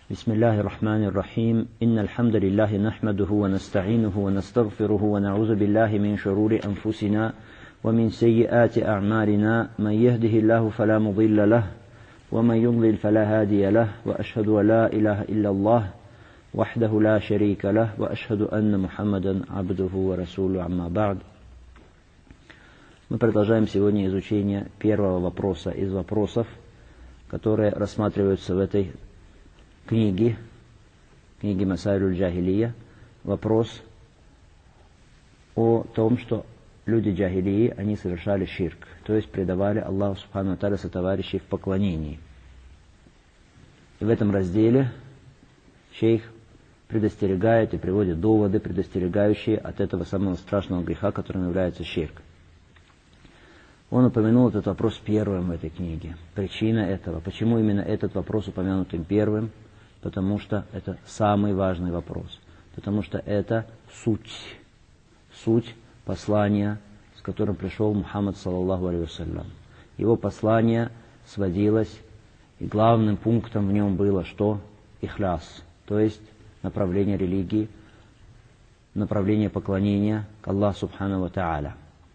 بسم الله الرحمن الرحيم إن الحمد لله نحمده ونستعينه ونستغفره ونعوذ بالله من شرور أنفسنا ومن سيئات أعمالنا من يهده الله فلا مضل له ومن يضلل فلا هادي له وأشهد أن لا إله إلا الله وحده لا شريك له وأشهد أن محمدا عبده ورسوله عما بعد. Мы продолжаем сегодня изучение первого вопроса из вопросов, которые рассматриваются в этой книге Масаилюль Джахилия. Вопрос о том, что люди джахилии, они совершали ширк, то есть предавали Аллаху Субхану ва Тааля сотоварищей в поклонении. И в этом разделе шейх предостерегает и приводит доводы, предостерегающие от этого самого страшного греха, которым является ширк. Он упомянул этот вопрос первым в этой книге. Причина этого. Почему именно этот вопрос упомянут им первым? Потому что это самый важный вопрос. Потому что это суть послания, с которым пришел Мухаммад саллаллаху алейхи вассалям. Его послание сводилось, и главным пунктом в нем было что? Ихляс, то есть направление религии, направление поклонения к Аллаху Субхану ва Тааля.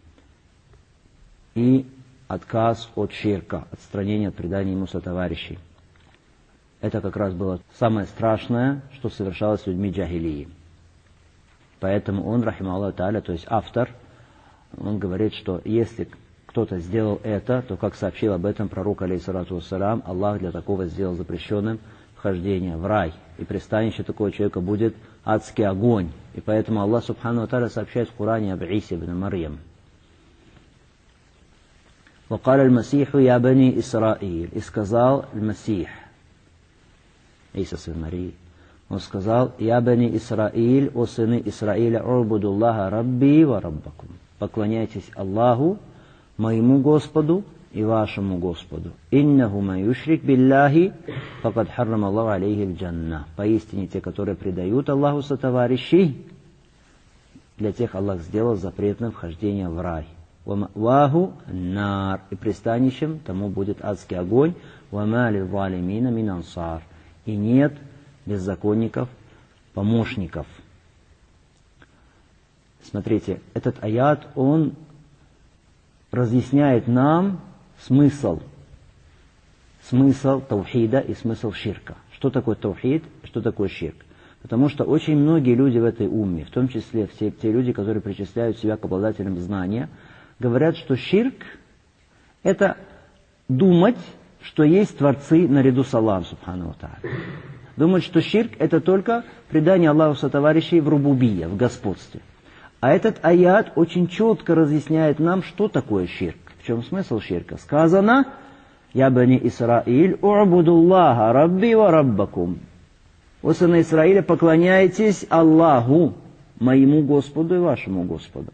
И отказ от ширка, отстранение от предания ему сотоварищей. Это как раз было самое страшное, что совершалось с людьми джахилии. Поэтому он, рахима Аллаху тааля, то есть автор, он говорит, что если кто-то сделал это, то, как сообщил об этом пророк, алейхиссалату вассалям, Аллах для такого сделал запрещенным вхождение в рай. И пристанище такого человека будет адский огонь. И поэтому Аллах субхану ва тааля сообщает в Коране об Исе ибн Марьям. وقال المسيح يا بني إسرائيل. И сказал Масих, Иса сын Марии, он сказал: «Я бани Исраиль, о сыны Исраиля, убудуллаха рабби ва раббакум». Поклоняйтесь Аллаху, моему Господу и вашему Господу. «Иннаху ман юшрик биллахи, факад харрам Аллаху алейхи джанна». Поистине те, которые предают Аллаху сотоварищей, для тех Аллах сделал запретным вхождение в рай. «Ваху нар». И пристанищем тому будет адский огонь. «Вама лилзалимина мин ансар». И нет беззаконников, помощников. Смотрите, этот аят, он разъясняет нам смысл таухида и смысл ширка. Что такое таухид, что такое ширк. Потому что очень многие люди в этой умме, в том числе все те люди, которые причисляют себя к обладателям знания, говорят, что ширк – это думать, что есть творцы наряду с Аллахом субхану ва тааля. Думают, что ширк – это только предание Аллаху сотоварищей в рубубия, в господстве. А этот аят очень четко разъясняет нам, что такое ширк. В чем смысл ширка? Сказано: «Я бани Исраиль, убудуллаха рабби ва раббакум». О сыны Исраиля, поклоняйтесь Аллаху, моему Господу и вашему Господу.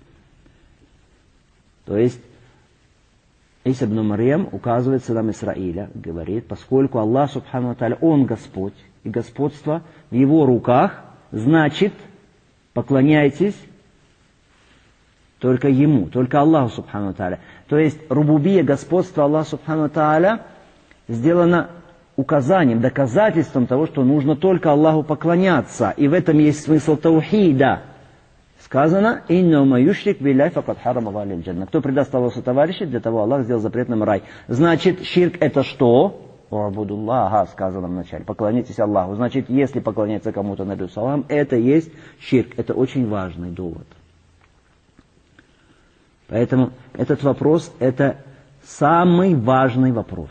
То есть Иса ибн Марьям указывает сынам Исраиля, говорит, поскольку Аллах субхану ва тааля, Он Господь, и господство в Его руках, значит, поклоняйтесь только Ему, только Аллаху субхану ва тааля. То есть рубубия, господство Аллаха субхану ва тааля сделано указанием, доказательством того, что нужно только Аллаху поклоняться. И в этом есть смысл таухида. Сказано: «Инна ма юшрик билляхи факад харрама Аллаху алейхи джанна». Кто предаст Аллаху сотоварищей, для того Аллах сделал запретным рай. Значит, ширк это что? «Убудуллаха», сказано вначале. Поклонитесь Аллаху. Значит, если поклоняться кому-то наряду с Аллахом, это есть ширк. Это очень важный довод. Поэтому этот вопрос, это самый важный вопрос.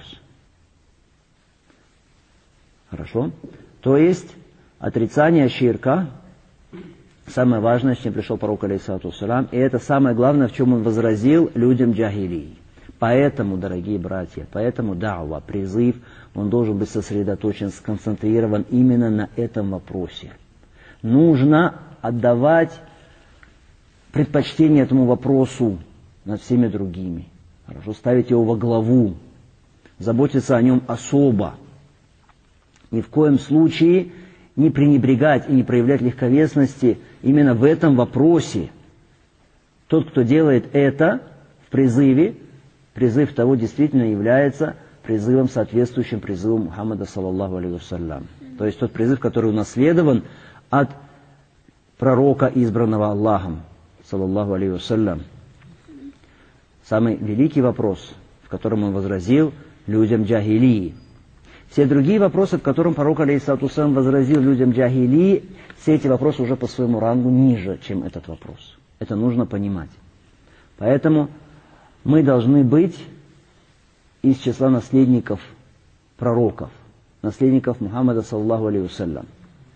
Хорошо? То есть, отрицание ширка, самое важное, с чем пришел пророк, алейхиссалату вассалям, и это самое главное, в чем он возразил людям джахилии. Поэтому, дорогие братья, поэтому да'ва, призыв, он должен быть сосредоточен, сконцентрирован именно на этом вопросе. Нужно отдавать предпочтение этому вопросу над всеми другими. Хорошо, ставить его во главу, заботиться о нем особо. Ни в коем случае не пренебрегать и не проявлять легковесности именно в этом вопросе. Тот, кто делает это в призыве, призыв того действительно является призывом, соответствующим призыву Мухаммада саллаллаху алейхи вассалям. то есть тот призыв, который унаследован от пророка, избранного Аллахом, саллаллаху алейхи вассалям. Самый великий вопрос, в котором он возразил людям джахилии. Все другие вопросы, в котором пророк, алейхиссалату вассалям, возразил людям джахилии, все эти вопросы уже по своему рангу ниже, чем этот вопрос. Это нужно понимать. Поэтому мы должны быть из числа наследников пророков, наследников Мухаммада, саллаллаху алейхи вассалям.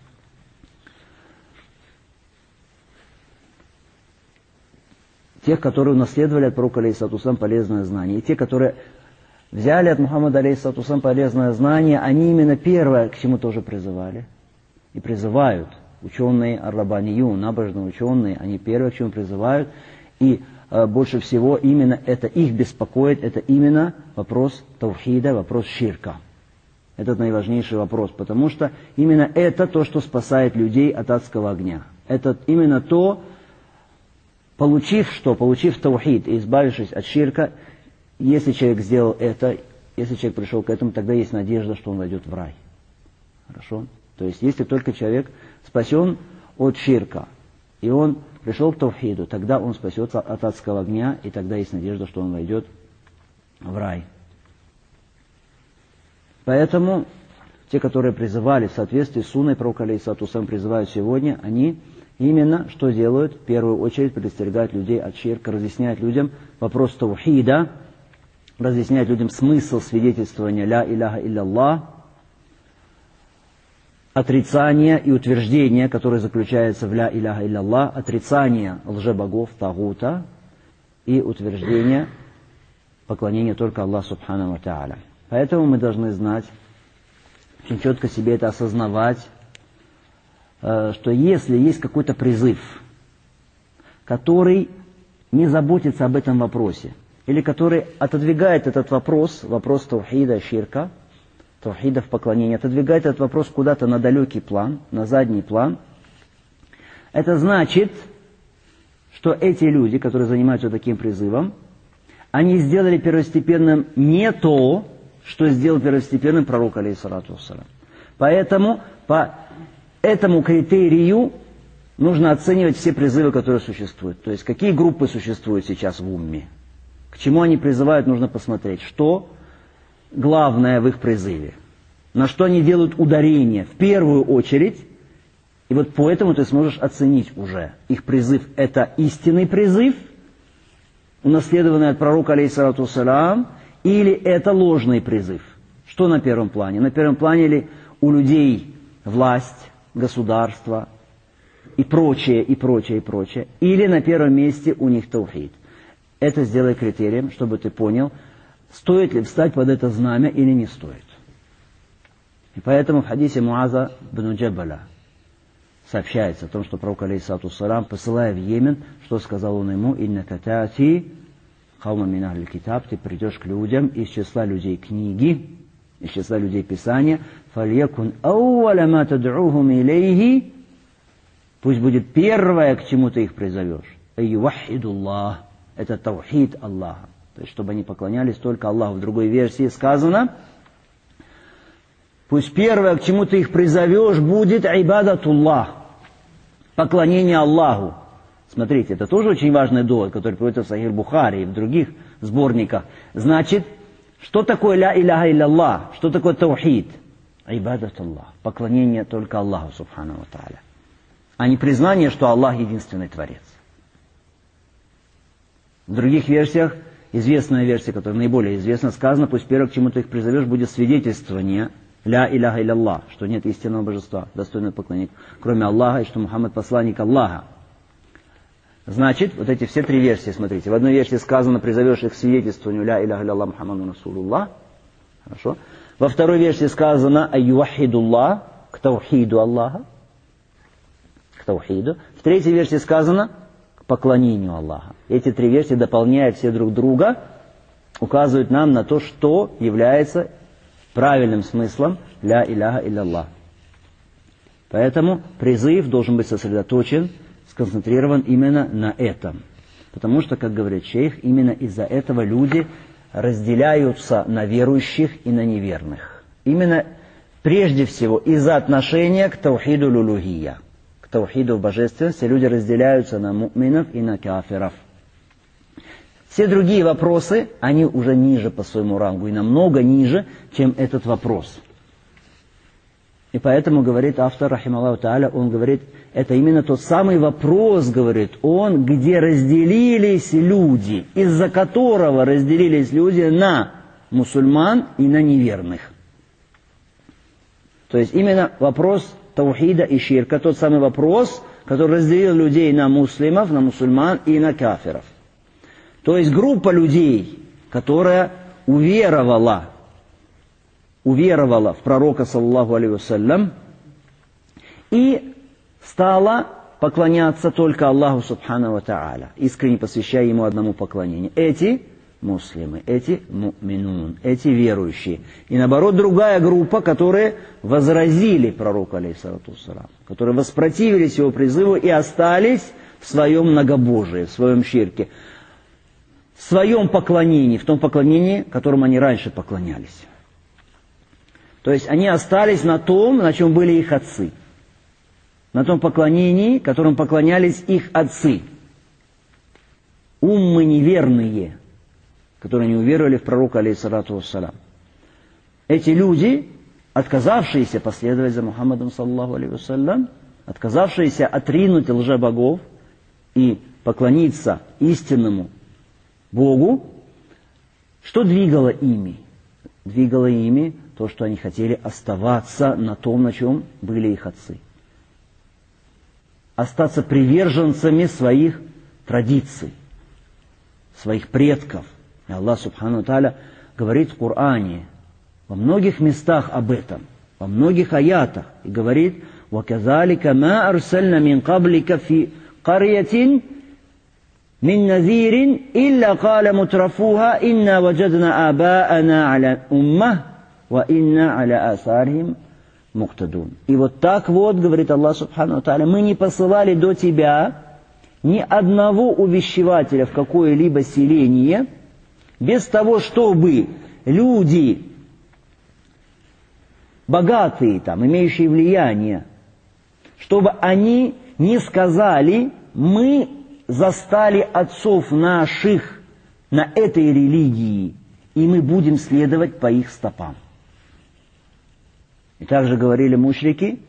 Тех, которые унаследовали от пророка, алейхиссалату вассалям, полезное знание. И те, которые взяли от Мухаммада, алейхиссалату вассалям, полезное знание, они именно первое к чему тоже призывали. И призывают. Ученые ар-раббанию, набожные ученые, они первые к чему призывают. И больше всего именно это их беспокоит, это именно вопрос таухида, вопрос ширка. Это наиважнейший вопрос, потому что именно это то, что спасает людей от адского огня. Это именно то, получив таухид и избавившись от ширка, если человек сделал это, если человек пришел к этому, тогда есть надежда, что он войдет в рай. Хорошо? То есть, если только человек спасен от ширка, и он пришел к таухиду, тогда он спасется от адского огня, и тогда есть надежда, что он войдет в рай. Поэтому те, которые призывали в соответствии с сунной пророка, алейхиссалату вассалям, призывают сегодня, они именно что делают? В первую очередь предостерегают людей от ширка, разъясняют людям вопрос таухида, разъясняют людям смысл свидетельствования «Ля иляха илля-Аллах», отрицание и утверждение, которое заключается в «Ля иляха илля-Аллах», отрицание лжебогов, тагута, и утверждение поклонения только Аллаху субхану ва тааля. Поэтому мы должны знать, очень четко себе это осознавать, что если есть какой-то призыв, который не заботится об этом вопросе, или который отодвигает этот вопрос, вопрос таухида, ширка, таухида в поклонении, отодвигает этот вопрос куда-то на далекий план, на задний план, это значит, что эти люди, которые занимаются таким призывом, они сделали первостепенным не то, что сделал первостепенным пророк, алейхиссалату вассалям. Поэтому по этому критерию нужно оценивать все призывы, которые существуют. То есть, какие группы существуют сейчас в умме. К чему они призывают, нужно посмотреть. Что главное в их призыве. На что они делают ударение в первую очередь. И вот по этому ты сможешь оценить уже. Их призыв – это истинный призыв, унаследованный от пророка, алейхиссалату вассалям, или это ложный призыв. Что на первом плане? На первом плане ли у людей власть, государство и прочее, и прочее, и прочее. Или на первом месте у них таухид. Это сделай критерием, чтобы ты понял, стоит ли встать под это знамя или не стоит. И поэтому в хадисе Муаза бн Джабаля сообщается о том, что пророк, алейхиссалату вассалям, посылая в Йемен, что сказал он ему: «Иннака таати каума мин ахлил китаб», ты придешь к людям из числа людей книги, из числа людей Писания, «Фальякун ауаля ма тад'ухум илейхи», пусть будет первое, к чему ты их призовешь, «Айювахидуллах», это таухид Аллаха, то есть чтобы они поклонялись только Аллаху. В другой версии сказано, пусть первое, к чему ты их призовешь, будет «Айбадатуллах», поклонение Аллаху. Смотрите, это тоже очень важный довод, который приводится в Сахих Бухари и в других сборниках. Значит, что такое «Ля иляха илля-Аллах», что такое таухид? Айбадатуллах, поклонение только Аллаху субхану ва тааля, а не признание, что Аллах единственный Творец. В других версиях, известная версия, которая наиболее известна, сказано, пусть первое, к чему ты их призовешь, будет свидетельствование «Ля иляха илля-Аллах», что нет истинного божества, достойного поклонения, кроме Аллаха, и что Мухаммад посланник Аллаха. Значит, вот эти все три версии, смотрите. В одной версии сказано, призовешь их к свидетельствованию «Ля иляха илля-Аллах Мухаммаду Расулуллах». Хорошо. Во второй версии сказано «Айювахидуллах», к таухиду Аллаха. К таухиду. В третьей версии сказано к поклонению Аллаха. Эти три версии, дополняя все друг друга, указывают нам на то, что является правильным смыслом «Ля иляха илля-Аллах». Поэтому призыв должен быть сосредоточен, сконцентрирован именно на этом. Потому что, как говорит шейх, именно из-за этого люди разделяются на верующих и на неверных. Именно Прежде всего, из-за отношения к таухиду лулухия, к таухиду божественности, люди разделяются на му'минов и на кафиров. Все другие вопросы, они уже ниже по своему рангу, и намного ниже, чем этот вопрос. И поэтому, говорит автор, рахималлаху тааля, он говорит, это именно тот самый вопрос, говорит он, где разделились люди, из-за которого разделились люди на мусульман и на неверных. То есть именно вопрос таухида и ширка, тот самый вопрос, который разделил людей на муслимов, на мусульман и на кафиров. То есть группа людей, которая уверовала в пророка, саллаллаху алейхи вассалям, и стала поклоняться только Аллаху субхану ва тааля, искренне посвящая Ему одному поклонению. Эти муслимы, эти му'минун, эти верующие. И наоборот, другая группа, которые возразили пророку, алейхиссалату вассалам, которые воспротивились его призыву и остались в своем многобожии, в своем ширке, в своем поклонении, в том поклонении, которому они раньше поклонялись. То есть они остались на том, на чем были их отцы. На том поклонении, которым поклонялись их отцы. Уммы неверные, которые не уверовали в пророка, алейхиссалату вассалам. Эти люди, отказавшиеся последовать за Мухаммадом, саллаллаху алейхи вассалям, отказавшиеся отринуть лжебогов и поклониться истинному Богу, что двигало ими? Двигало ими то, что они хотели оставаться на том, на чем были их отцы. Остаться приверженцами своих традиций, своих предков. И Аллах субхану ва тааля говорит в Коране во многих местах об этом, во многих аятах, и говорит: وَكَذَلِكَ مَا أَرْسَلْنَا مِنْ قَبْلِكَ فِي قَرْيَةٍ مِنْ نَذِيرٍ إِلَّا قَالَ مُتْرَفُوهَا إِنَّا وَجَدْنَا آبَاءَنَا عَلَى أُمَّةٍ وَإِنَّا عَلَى آثَارِهِمْ مُقْتَدُونَ. И вот так вот, говорит Аллах субхану ва тааля, мы не посылали до тебя ни одного увещевателя в какое-либо селение, без того, чтобы люди, богатые, там, имеющие влияние, чтобы они не сказали: мы застали отцов наших на этой религии, и мы будем следовать по их стопам. И также говорили мушрики: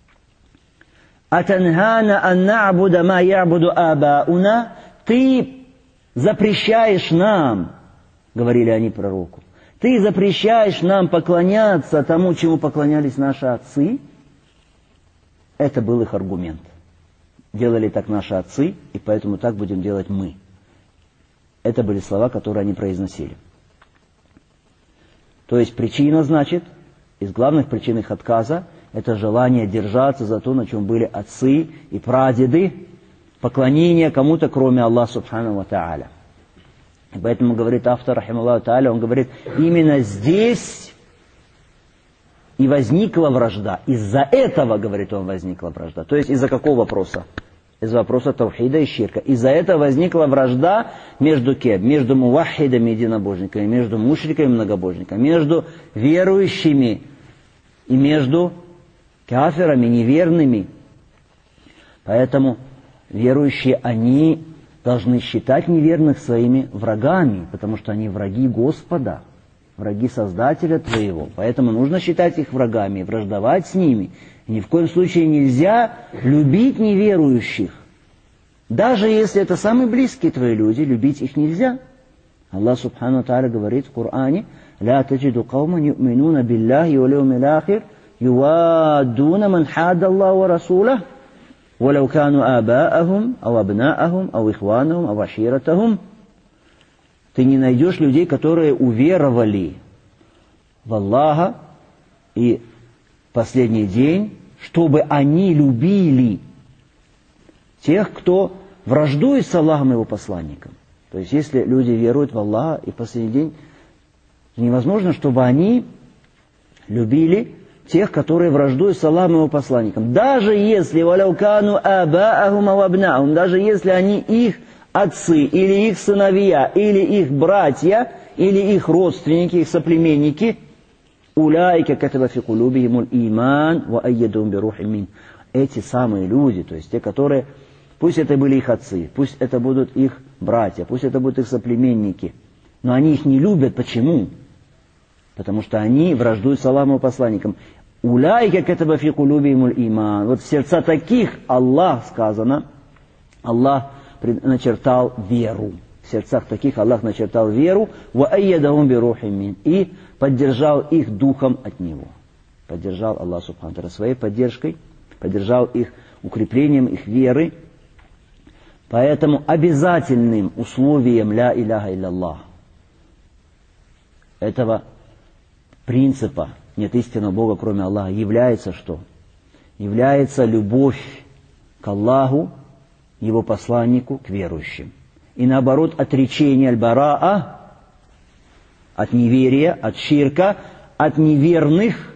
«Атанхана ан на'буда ма я'буду абауна», ты запрещаешь нам, говорили они пророку, ты запрещаешь нам поклоняться тому, чему поклонялись наши отцы. Это был их аргумент. Делали так наши отцы, и поэтому так будем делать мы. Это были слова, которые они произносили. То есть причина, значит, из главных причин их отказа, это желание держаться за то, на чем были отцы и прадеды, поклонение кому-то, кроме Аллаха субхану ва тааля. И поэтому, говорит автор, рахималлаху тааля, он говорит, именно здесь и возникла вражда. Из-за этого, говорит он, возникла вражда. То есть из-за какого вопроса? Из-за вопроса таухида и ширка. Из-за этого возникла вражда между кем? Между мувахидами, единобожниками, между мушриками и многобожниками, между верующими и между кафирами, неверными. Поэтому верующие, они должны считать неверных своими врагами, потому что они враги Господа, враги Создателя твоего. Поэтому нужно считать их врагами, враждовать с ними. И ни в коем случае нельзя любить неверующих. Даже если это самые близкие твои люди, любить их нельзя. Аллах субхану ва тааля говорит в Коране: «Ла таджиду каума ю'минуна биллахи ва льяумил ахир юаддуна ман хадда Аллаху ва расулаху ولو كانوا آباءهم أو أبناءهم أو إخوانهم أو عشيرتهم». Ты не найдешь людей, которые уверовали в Аллаха и последний день, чтобы они любили тех, кто враждует с Аллахом и его посланником. То есть, если люди веруют в Аллаха и последний день, невозможно, чтобы они любили тех, которые враждуют с Аллахом и его посланником. Даже если даже если они их отцы, или их сыновья, или их братья, или их родственники, их соплеменники, Уляйка катаба фи кулубихимуль иман ва айядум бирухим мин. Эти самые люди, то есть те, которые, пусть это были их отцы, пусть это будут их братья, пусть это будут их соплеменники, но они их не любят. Почему? Потому что они враждуют с Аллахом и посланником. Уляйка катаба фи кулубихимуль иман. Вот в сердца таких Аллах, сказано, Аллах начертал веру. В сердцах таких Аллах начертал веру, ва айядахум бирухим мин, и поддержал их духом от Него. Поддержал Аллах субхану ва тааля своей поддержкой, поддержал их укреплением их веры. Поэтому обязательным условием ля иляха илlallah, этого принципа нет истинного Бога, кроме Аллаха, является что? Является любовь к Аллаху, Его посланнику, к верующим. И наоборот, отречение аль-бараа от неверия, от ширка, от неверных,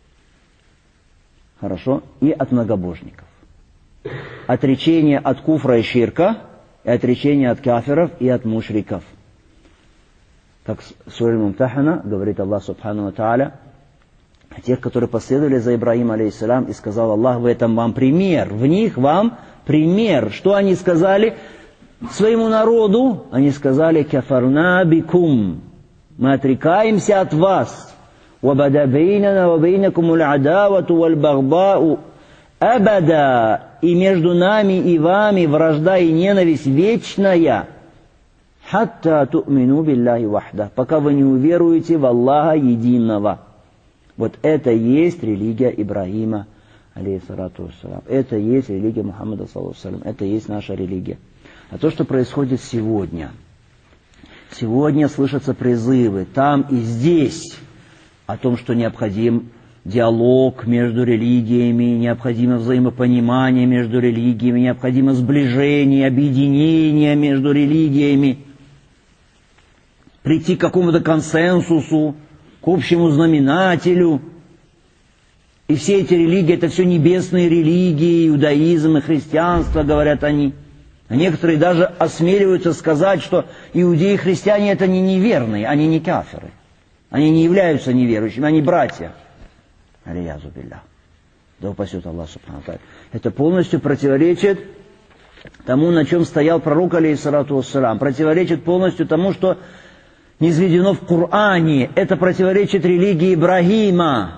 хорошо, и от многобожников. Отречение от куфра и ширка, и отречение от кафиров и от мушриков. Как в суре Мумтахана говорит Аллах субхану ва тааля, тех, которые последовали за Ибрахим алейхиссалям, и сказал Аллах: в этом вам пример, в них вам пример. Что они сказали своему народу? Они сказали: кафарна бикум, мы отрекаемся от вас. وَبَدَ بَيْنَنَا وَبَيْنَكُمُ الْعَدَاوَةُ وَالْبَغْضَاءُ أَبَدًا. И между нами и вами вражда и ненависть вечная. حَتَّى تُؤْمِنُوا بِاللَّهِ وَحْدَهُ. Пока вы не уверуете в Аллаха единого. Вот это и есть религия Ибрахима, алейхиссалату вассалям. Это и есть религия Мухаммада, саллаллаху алейхи ва саллям. Это и есть наша религия. А то, что происходит сегодня. Сегодня слышатся призывы там и здесь о том, что необходим диалог между религиями, необходимо взаимопонимание между религиями, необходимо сближение, объединение между религиями, прийти к какому-то консенсусу, к общему знаменателю. И все эти религии — это все небесные религии, иудаизм и христианство, говорят они. А некоторые даже осмеливаются сказать, что иудеи и христиане — это не неверные, они не кафиры. Они не являются неверующими, они братья. Алиязу билля. Да упасет Аллах субхану ва тааля. Это полностью противоречит тому, на чем стоял пророк, алейхиссалату вассалям. Противоречит полностью тому, что низведено в Коране. Это противоречит религии Ибрахима,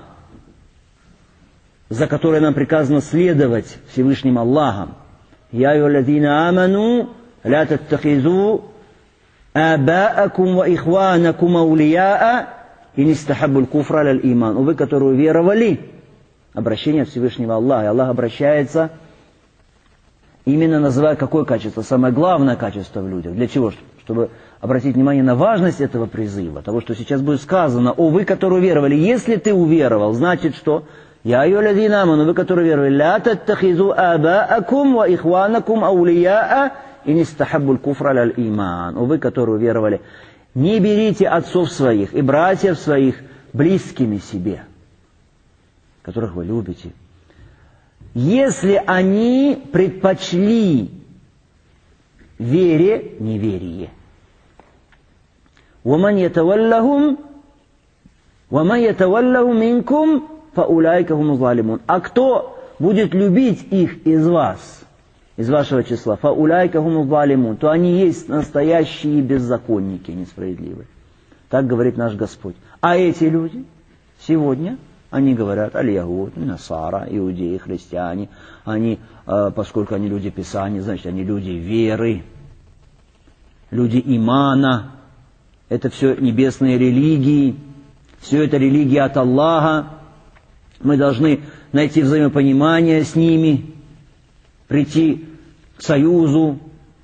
за которой нам приказано следовать Всевышним Аллахом. Я айюхаллазина аману ля таттахизу абаакум ва ихванакум аулияа ин истахаббуль куфра аляль иман. Вы, которые уверовали, обращение от Всевышнего Аллаха. И Аллах обращается, именно называя какое качество? Самое главное качество в людях. Для чего? Чтобы обратить внимание на важность этого призыва, того, что сейчас будет сказано: о, вы, которые уверовали. Если ты уверовал, значит что? Я айюхаллазина аману, вы, которые уверовали, ля таттахизу абаакум ва ихванакум аулияа ин истахаббуль куфра аляль иман. Вы, которые уверовали, не берите отцов своих и братьев своих близкими себе, которых вы любите, если они предпочли вере неверие. وَمَنْ يَتَوَلَّهُمْ مِنْكُمْ فَأُولَٰئِكَ هُمُ الظَّالِمُونَ. А кто будет любить их из вас, из вашего числа, фаулайка хуму залимун, то они есть настоящие беззаконники, несправедливые. Так говорит наш Господь. А эти люди сегодня, они говорят: аль-ягуд, насара, иудеи, христиане, они, поскольку они люди Писания, значит, они люди веры, люди имана. Это все небесные религии, все это религия от Аллаха. Мы должны найти взаимопонимание с ними, прийти к союзу,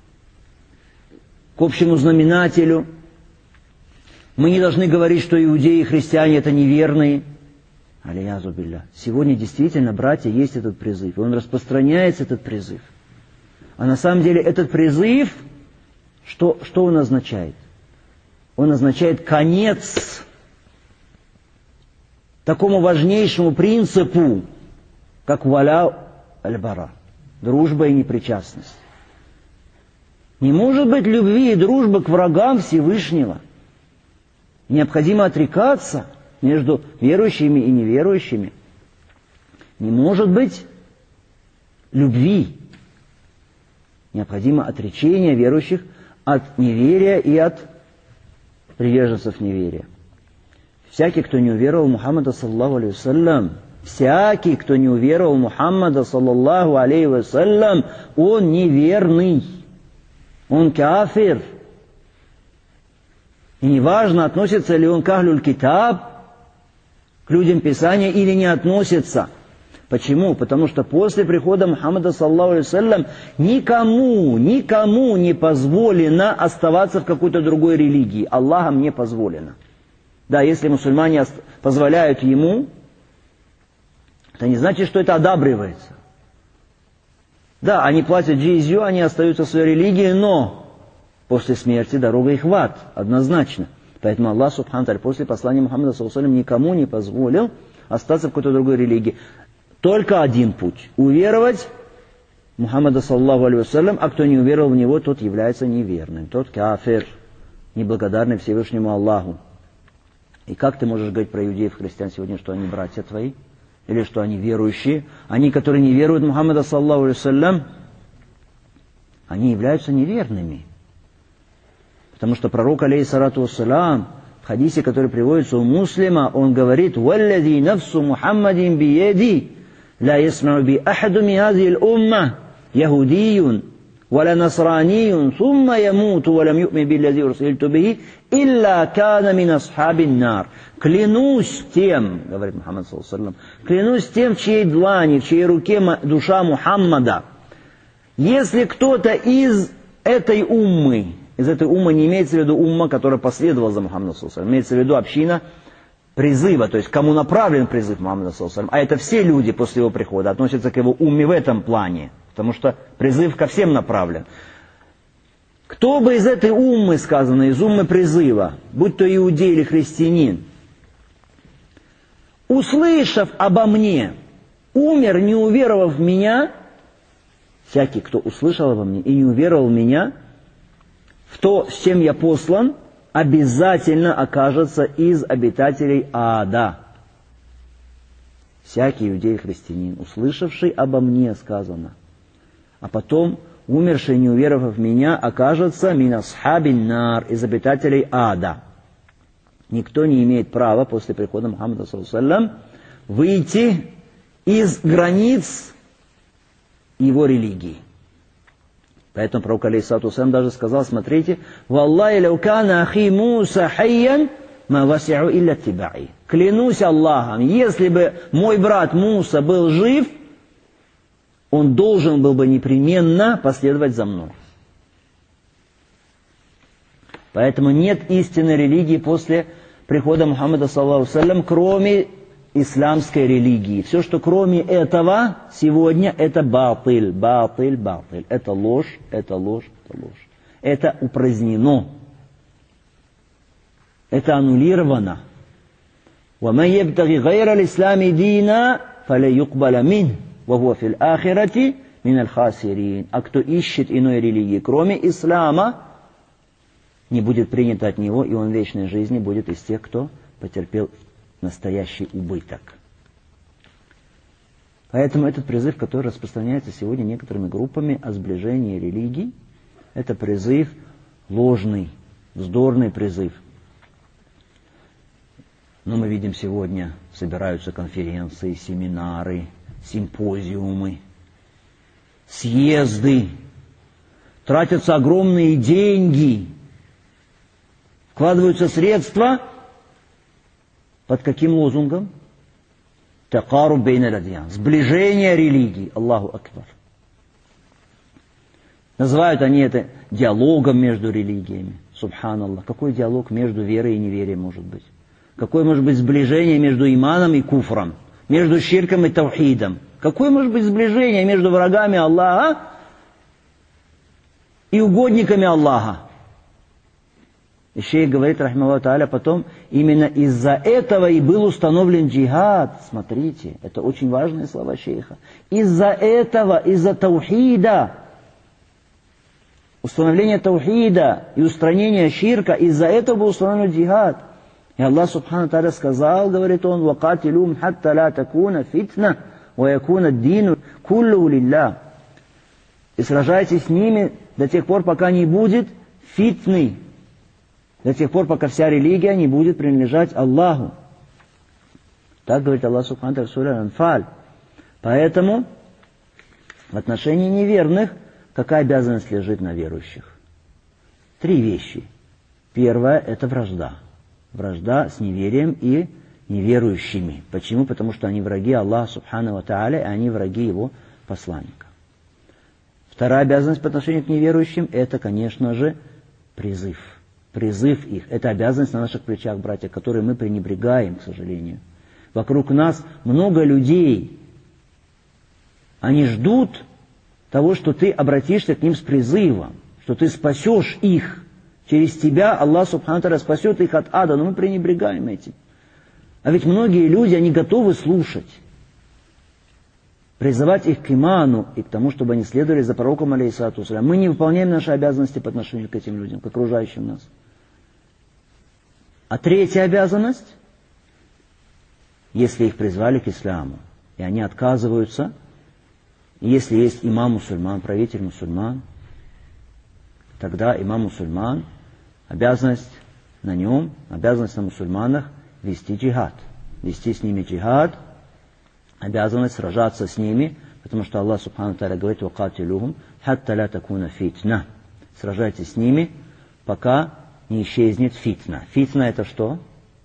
к общему знаменателю. Мы не должны говорить, что иудеи и христиане — это неверные. Алиязу билля. Сегодня действительно, братья, есть этот призыв, и он распространяется, этот призыв. А на самом деле этот призыв, что он означает? Он означает конец такому важнейшему принципу, как валя аль-бара. Дружба и непричастность. Не может быть любви и дружбы к врагам Всевышнего. Необходимо отрекаться между верующими и неверующими. Не может быть любви. Необходимо отречение верующих от неверия и от приверженцев неверия. Всякий, кто не уверовал в Мухаммада, саллаллаху алейхи вассалям, всякий, кто не уверовал в Мухаммада, саллаллаху алейхи вассалям, он неверный, он кафир. И неважно, относится ли он к Ахлюль Китаб, к людям Писания, или не относится. Почему? Потому что после прихода Мухаммада, саллаллаху алейхи вассалям, никому не позволено оставаться в какой-то другой религии. Аллахом не позволено. Да, если мусульмане позволяют ему, это не значит, что это одабривается. Да, они платят джизью, они остаются в своей религии, но после смерти дорога их в ад, однозначно. Поэтому Аллах, субхану ва тааля, после послания Мухаммада, саллаллаху алейхи вассалям, никому не позволил остаться в какой-то другой религии. Только один путь – уверовать в Мухаммада, саллаллаху алейхи вассалям, а кто не уверовал в него, тот является неверным, тот кафир, неблагодарный Всевышнему Аллаху. И как ты можешь говорить про иудеев и христиан сегодня, что они братья твои? Или что они верующие? Они, которые не веруют в Мухаммада, саллаллаху алейхи вассалям, они являются неверными. Потому что пророк, алейхиссалату вассалям, в хадисе, который приводится у Муслима, он говорит: «Валлади нафсу Мухаммадин биеди, ла ясмау би ахаду ми хазихи л-умма, яхудиюн, ولا نصراني ثم يموت ولم يؤمن بالذي أرسلت به إلا كان من أصحاب النار». Клянусь тем, говорит Мухаммад, саллаллаху алейхи вассалям, клянусь тем, в чьей длани, в чьей руке душа Мухаммада. Если кто-то из этой уммы не имеется в виду умма, которая последовала за Мухаммадом, саллаллаху алейхи вассалям, имеется в виду община призыва, то есть кому направлен призыв Мухаммада, саллаллаху алейхи вассалям, а это все люди после его прихода относятся к его умме в этом плане. Потому что призыв ко всем направлен. Кто бы из этой уммы, сказано, из уммы призыва, будь то иудей или христианин, услышав обо мне, умер, не уверовав в меня, всякий, кто услышал обо мне и не уверовал в меня, в то, с чем я послан, обязательно окажется из обитателей ада. Всякий иудей и христианин, услышавший обо мне, сказано, а потом, умерший, не уверовав в меня, окажется мин асхабин нар, из обитателей ада. Никто не имеет права после прихода Мухаммада, саллаллаху алейхи вассалям, выйти из границ его религии. Поэтому пророк, алейхиссалату вассалям, даже сказал: смотрите, «Валлахи лау кана ахи Муса хайян, ма васи'у илля тиба'i». Клянусь Аллахом, если бы мой брат Муса был жив, он должен был бы непременно последовать за мной. Поэтому нет истинной религии после прихода Мухаммада, саллаллаху алейхи вассалям, кроме исламской религии. Все, что кроме этого сегодня, это батыль. Это ложь. Это упразднено. Это аннулировано. وَمَنْ يَبْتَغِ غَيْرَ الْإِسْلَامِ دِينًا فَلَا يُقْبَلَ مِنْهُ وَهُوَ فِي الْآخِرَةِ مِنَ الْخَاسِرِينَ. А кто ищет иной религии, кроме ислама, не будет принято от него, и он в вечной жизни будет из тех, кто потерпел настоящий убыток. Поэтому этот призыв, который распространяется сегодня некоторыми группами о сближении религий, это призыв ложный, вздорный призыв. Но мы видим сегодня, собираются конференции, семинары, симпозиумы, съезды, тратятся огромные деньги, вкладываются средства. Под каким лозунгом? Такаруб бейн аль-адьян. Сближение религий. Аллаху акбар. Называют они это диалогом между религиями. Субханаллах. Какой диалог между верой и неверием может быть? Какое может быть сближение между иманом и куфром? Между ширком и таухидом? Какое может быть сближение между врагами Аллаха и угодниками Аллаха? И шейх говорит, рахмаллаху тааля, потом, именно из-за этого и был установлен джихад. Смотрите, это очень важные слова шейха. Из-за этого, из-за таухида, установления таухида и устранения ширка, из-за этого был установлен джихад. И И Аллах Субхану Тааля сказал, говорит он, وَقَاتِلُهُمْ حَتَّى لَا تَكُونَ فِتْنَةً وَيَكُونَ الدِّينُ كُلُّهُ لِلَّهِ. И сражайтесь с ними до тех пор, пока не будет фитны, до тех пор, пока вся религия не будет принадлежать Аллаху. Так говорит Аллах Субхану Тааля в суре Анфаль. Поэтому в отношении неверных какая обязанность лежит на верующих? 3 вещи. Первое – это вражда. Вражда с неверием и неверующими. Почему? Потому что они враги Аллаха Субхану ва Тааля, и они враги Его посланника. Вторая обязанность по отношению к неверующим – это, конечно же, призыв. Призыв их. Это обязанность на наших плечах, братья, которые мы пренебрегаем, к сожалению. Вокруг нас много людей. Они ждут того, что ты обратишься к ним с призывом, что ты спасешь их. Через тебя Аллах Субхану Тааля спасет их от ада, но мы пренебрегаем этим. А ведь многие люди, они готовы слушать, призывать их к иману и к тому, чтобы они следовали за пророком, алейхиссалату вассалям. Мы не выполняем наши обязанности по отношению к этим людям, к окружающим нас. А третья обязанность, если их призвали к исламу, и они отказываются, и если есть имам мусульман, правитель мусульман, тогда имам мусульман, обязанность на нем, обязанность на мусульманах вести джихад. Вести с ними джихад, обязанность сражаться с ними, потому что Аллах Субхану Тааля говорит: «Вакатилюхум хатта ля такуна фитна». Сражайтесь с ними, пока не исчезнет фитна. Фитна это что?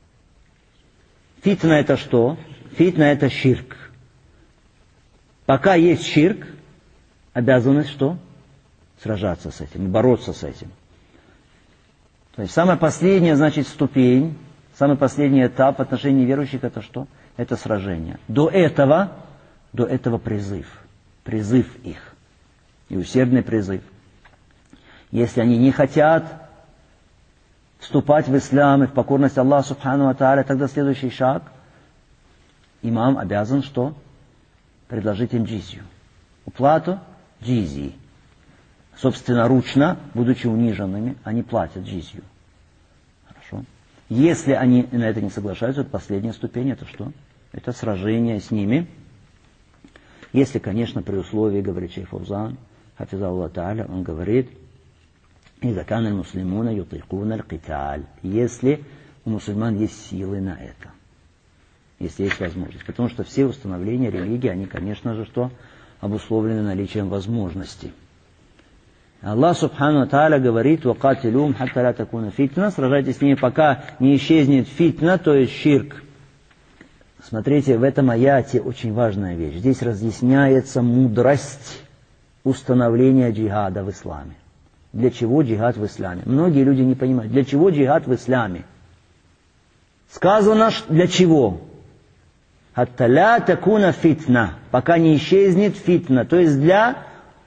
Фитна это что? Фитна это ширк. Пока есть ширк, обязанность что? Сражаться с этим, бороться с этим. То есть самая последняя, значит, ступень, самый последний этап в отношении верующих это что? Это сражение. До этого призыв. Призыв их. И усердный призыв. Если они не хотят вступать в ислам и в покорность Аллаху Субхану ва Тааля, тогда следующий шаг. Имам обязан что? Предложить им джизью. Уплату джизии. Собственноручно, будучи униженными, они платят джизью. Хорошо. Если они на это не соглашаются, то последняя ступень это что? Это сражение с ними. Если, конечно, при условии, говорит шейх Фаузан, хафизаллаху тааля, он говорит: «Иза кана аль-муслимуна ютикуна аль-киталь». Если у мусульман есть силы на это. Если есть возможность. Потому что все установления религии, они, конечно же, что? Обусловлены наличием возможности. Аллах Субхану Тааля говорит: «Вакатилюхум хатта ля такуна фитна». Сражайтесь с ними, пока не исчезнет фитна, то есть ширк. Смотрите, в этом аяте очень важная вещь. Здесь разъясняется мудрость установления джихада в исламе. Для чего джихад в исламе? Многие люди не понимают, для чего джихад в исламе. Сказано, для чего? «Хатта ля такуна фитна», пока не исчезнет фитна, то есть для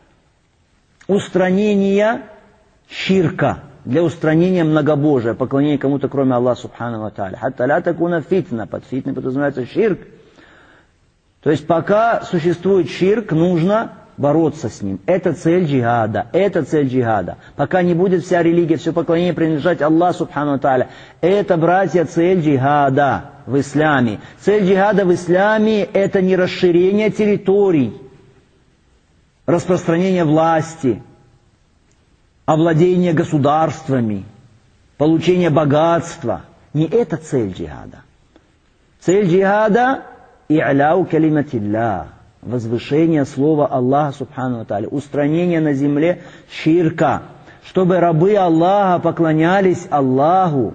устранения ширка, для устранения многобожия, поклонения кому-то, кроме Аллаха Субхану ва Тааля. «Хатта ля такуна фитна», под фитной подразумевается ширк. То есть пока существует ширк, нужно бороться с ним. Это цель джихада. Это цель джихада. Пока не будет вся религия, все поклонение принадлежать Аллаху Субхану ва Тааля. Это, братья, цель джихада в исламе. Цель джихада в исламе – это не расширение территорий, распространение власти, овладение государствами, получение богатства. Не это цель джихада. Цель джихада – и'ляу калиматилля, возвышение слова Аллаха Субхану ва Тааля, устранение на земле ширка, чтобы рабы Аллаха поклонялись Аллаху.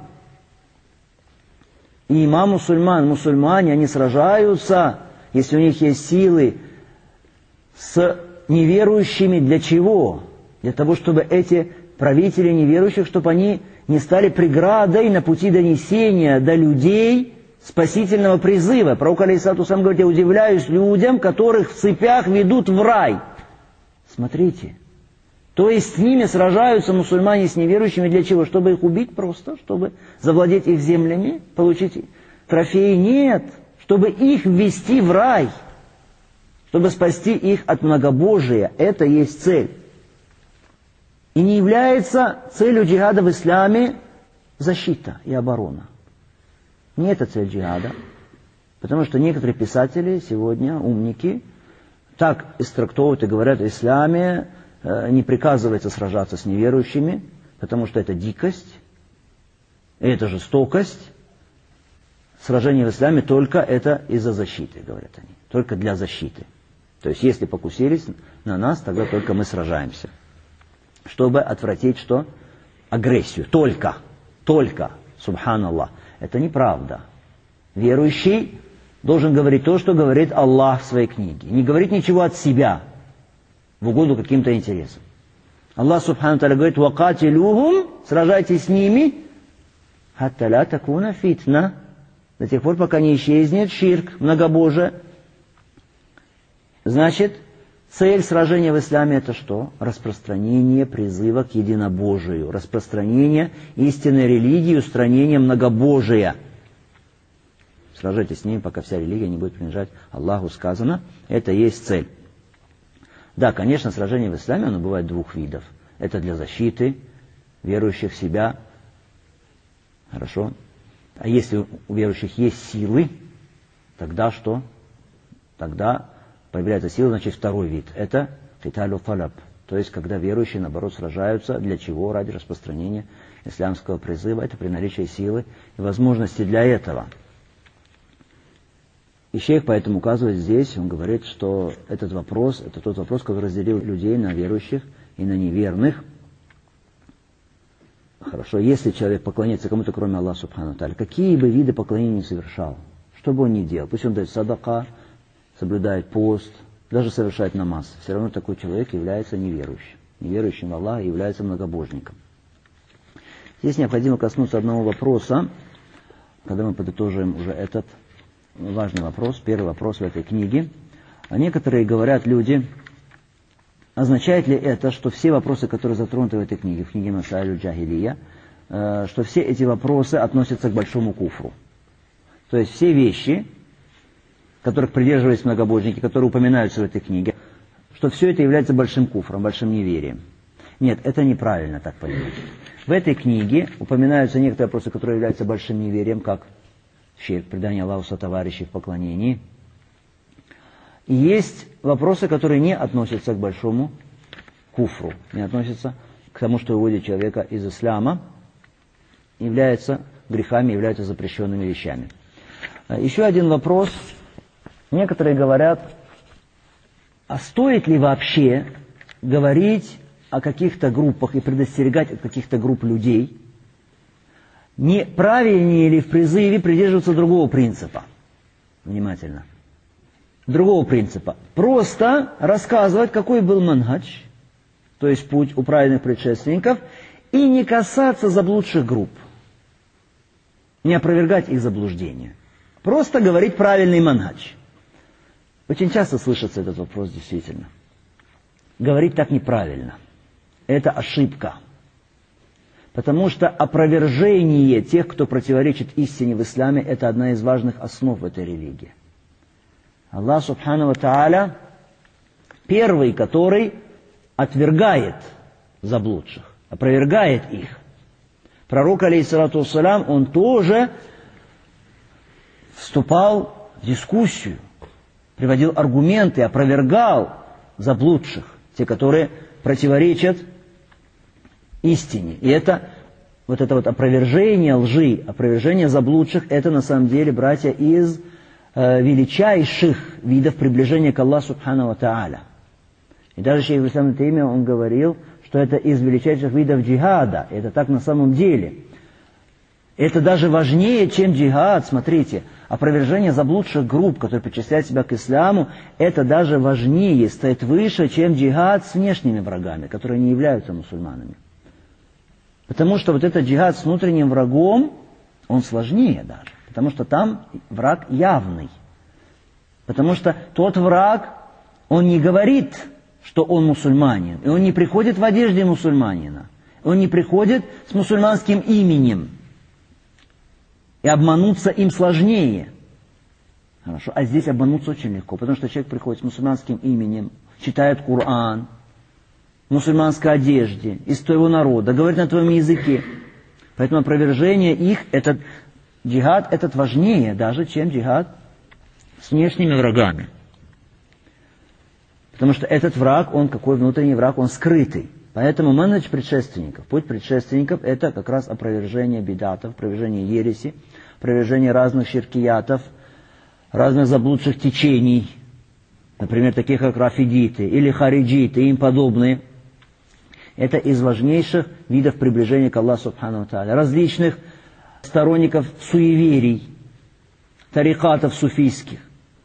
И имам мусульмане, они сражаются, если у них есть силы, с неверующими. Для чего? Для того, чтобы эти правители неверующих, чтобы они не стали преградой на пути донесения до людей спасительного призыва. Пророк алейхиссалату вассалям говорит: «Я удивляюсь людям, которых в цепях ведут в рай». Смотрите. То есть с ними сражаются мусульмане с неверующими для чего? Чтобы их убить просто? Чтобы завладеть их землями? Получить трофеи? Нет. Чтобы их ввести в рай. Чтобы спасти их от многобожия. Это есть цель. И не является целью джихада в исламе защита и оборона. Не это цель джихада. Потому что некоторые писатели сегодня, умники, так истрактовывают и говорят, в исламе не приказывается сражаться с неверующими, потому что это дикость, и это жестокость. Сражение в исламе только это из-за защиты, говорят они. Только для защиты. То есть, если покусились на нас, тогда только мы сражаемся. Чтобы отвратить что? Агрессию. Только. Субханаллах. Это неправда. Верующий должен говорить то, что говорит Аллах в своей книге. Не говорить ничего от себя в угоду каким-то интересам. Аллах Субхану Тааля говорит: «Вакатилюхум», сражайтесь с ними, «хатта ла такуна фитна», до тех пор, пока не исчезнет ширк, многобожие. Значит, цель сражения в исламе это что? Распространение призыва к единобожию, распространение истинной религии, устранение многобожия. Сражайтесь с ними, пока вся религия не будет принадлежать Аллаху, сказано. Это и есть цель. Да, конечно, сражение в исламе, оно бывает двух видов. Это для защиты верующих в себя. Хорошо. А если у верующих есть силы, тогда что? Тогда появляется сила, значит, второй вид. Это киталю талаб. То есть, когда верующие, наоборот, сражаются. Для чего? Ради распространения исламского призыва. Это при наличии силы и возможности для этого. И шейх поэтому указывает здесь, он говорит, что этот вопрос, это тот вопрос, который разделил людей на верующих и на неверных. Хорошо, если человек поклоняется кому-то, кроме Аллаха Субхану Тааля, какие бы виды поклонения не совершал, что бы он ни делал, пусть он дает садака, соблюдает пост, даже совершает намаз, все равно такой человек является неверующим. Неверующим в Аллаха является многобожником. Здесь необходимо коснуться одного вопроса, когда мы подытожим уже этот важный вопрос, первый вопрос в этой книге. А некоторые говорят, люди, означает ли это, что все вопросы, которые затронуты в этой книге, в книге Масаилю Джахилия, что все эти вопросы относятся к большому куфру? То есть все вещи, которых придерживались многобожники, которые упоминаются в этой книге, что все это является большим куфром, большим неверием. Нет, это неправильно так понимать. В этой книге упоминаются некоторые вопросы, которые являются большим неверием, как ширк, предание Аллаху сотоварищей в поклонении. И есть вопросы, которые не относятся к большому куфру, не относятся к тому, что выводит человека из ислама, являются грехами, являются запрещенными вещами. Еще один вопрос. Некоторые говорят, а стоит ли вообще говорить о каких-то группах и предостерегать от каких-то групп людей? Не правильнее ли в призыве придерживаться другого принципа? Внимательно. Другого принципа. Просто рассказывать, какой был манхадж, то есть путь у праведных предшественников, и не касаться заблудших групп. Не опровергать их заблуждения. Просто говорить правильный манхадж. Очень часто слышится этот вопрос действительно. Говорить так неправильно. Это ошибка. Потому что опровержение тех, кто противоречит истине в исламе, это одна из важных основ этой религии. Аллах Субхану ва Тааля первый, который отвергает заблудших, опровергает их. Пророк, алейхиссалату вассалям, он тоже вступал в дискуссию, приводил аргументы, опровергал заблудших, те, которые противоречат истине. И это вот опровержение лжи, опровержение заблудших, это на самом деле, братья, из величайших видов приближения к Аллаху Субхану ва Тааля. И даже шейх ислам ибн Таймия, он говорил, что это из величайших видов джихада. Это так на самом деле. Это даже важнее, чем джихад. Смотрите, опровержение заблудших групп, которые причисляют себя к исламу, это даже важнее, стоит выше, чем джихад с внешними врагами, которые не являются мусульманами. Потому что вот этот джихад с внутренним врагом, он сложнее даже. Потому что там враг явный. Потому что тот враг, он не говорит, что он мусульманин. И он не приходит в одежде мусульманина. Он не приходит с мусульманским именем. И обмануться им сложнее. Хорошо. А здесь обмануться очень легко. Потому что человек приходит с мусульманским именем, читает Коран, в мусульманской одежде, из твоего народа, говорит на твоем языке. Поэтому опровержение их, это джихад этот важнее даже, чем джихад с внешними врагами. Потому что этот враг, он какой внутренний враг, он скрытый. Поэтому манхадж предшественников, путь предшественников, это как раз опровержение бидатов, опровержение ереси, опровержение разных ширкиятов, разных заблудших течений, например, таких как рафидиты или хариджиты и им подобные. Это из важнейших видов приближения к Аллаху Субхану ва Тааля. Различных сторонников суеверий, тарикатов суфийских.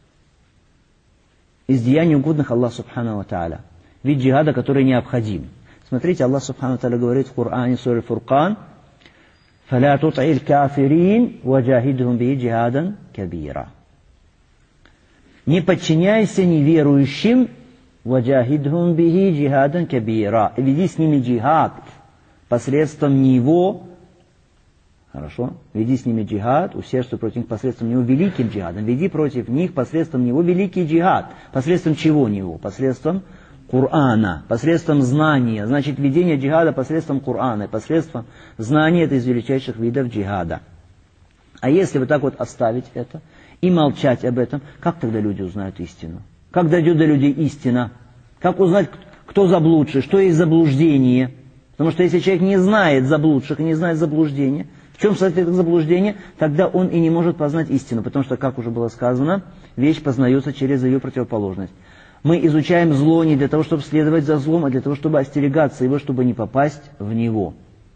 Из деяний угодных Аллаху Субхану ва Тааля. Вид джихада, который необходим. Смотрите, Аллах Субхану ва Тааля говорит в Коране, в суре Фуркан: «Фаля тут'иль кафирин ваджахидхум би джихадан кабира». Не подчиняйся неверующим, ваджахидхум бихи джихадан кабира. Веди с ними джихад посредством него. Хорошо? Веди с ними джихад, усердствуй против них посредством него великим джихадом. Веди против них посредством него великий джихад. Посредством чего него? Посредством Корана, посредством знания. Значит, ведение джихада посредством Корана, посредством знания — это из величайших видов джихада. А если вот так вот оставить это и молчать об этом, как тогда люди узнают истину? Как дойдет до людей истина? Как узнать, кто заблудший, что есть заблуждение? Потому что если человек не знает заблудших и не знает заблуждения, в чем состоит это заблуждение, тогда он и не может познать истину. Потому что, как уже было сказано, вещь познается через ее противоположность. Мы изучаем зло не для того, чтобы следовать за злом, а для того, чтобы остерегаться его, чтобы не попасть в него.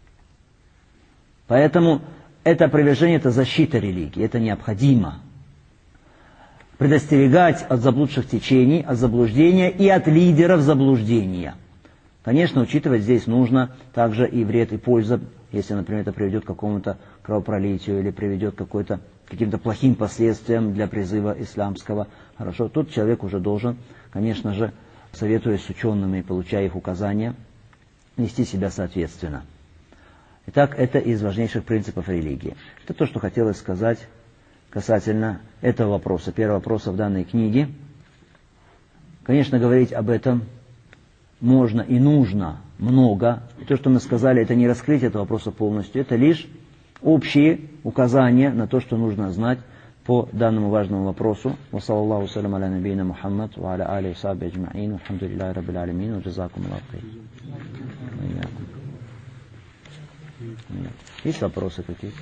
Поэтому это опровержение, это защита религии, это необходимо. Предостерегать от заблудших течений, от заблуждения и от лидеров заблуждения. Конечно, учитывать здесь нужно также и вред, и пользу, если, например, это приведет к какому-то кровопролитию или приведет к каким-то плохим последствиям для призыва исламского. Хорошо, тут человек уже должен, конечно же, советуясь с учеными и получая их указания, вести себя соответственно. Итак, это из важнейших принципов религии. Это то, что хотелось сказать касательно этого вопроса, первого вопроса в данной книге. Конечно, говорить об этом можно и нужно много. И то, что мы сказали, это не раскрыть этого вопроса полностью, это лишь общие указания на то, что нужно знать по данному важному вопросу. Ва саллаллаху салям аля набийна Мухаммад ва аля алейхи сахби аджмаин. Алхамдулиллахи раббил алямин. Ва джазакум Аллаху хайр. Есть вопросы какие-то?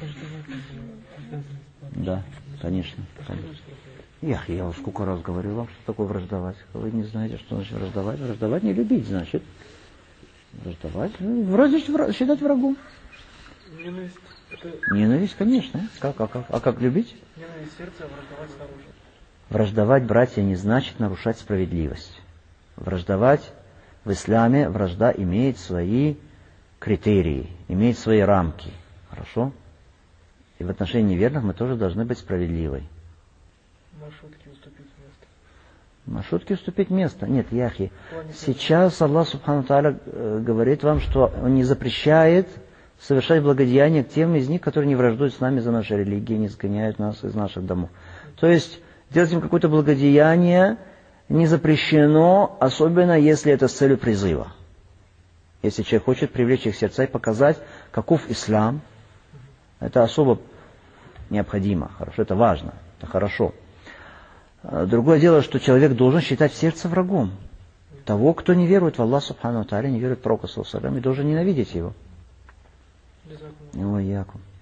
Да, конечно. Я вам сколько раз говорил вам, что такое враждовать. Вы не знаете, что значит враждовать. Враждовать не любить, значит. Враждовать, вроде считать врагом. Ненависть. Ненависть, конечно. А как любить? Ненависть сердца, враждовать снаружи. Враждовать, братья, не значит нарушать справедливость. Враждовать в исламе, вражда имеет свои критерии, имеет свои рамки. Хорошо? И в отношении неверных мы тоже должны быть справедливой. Маршрутки уступить место. Маршрутки уступить место? Нет, яхи. Сейчас Аллах Субхану Тааля говорит вам, что Он не запрещает совершать благодеяния к тем из них, которые не враждуют с нами за нашей религией, не сгоняют нас из наших домов. То есть делать им какое-то благодеяние не запрещено, особенно если это с целью призыва. Если человек хочет привлечь их сердца и показать, каков ислам, это особо необходимо, хорошо, это важно, это хорошо. Другое дело, что человек должен считать в сердце врагом того, кто не верует в Аллах Субхану ва Тааля, не верует в Пророка саллаллаху алейхи ва саллям, и должен ненавидеть его. Ой, Яков.